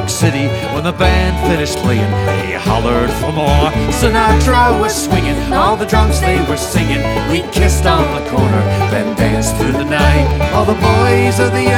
York City. When the band finished playing, they hollered for more. Sinatra was swinging, all the drunks they were singing. We kissed on the corner, then danced through the night. All the boys of the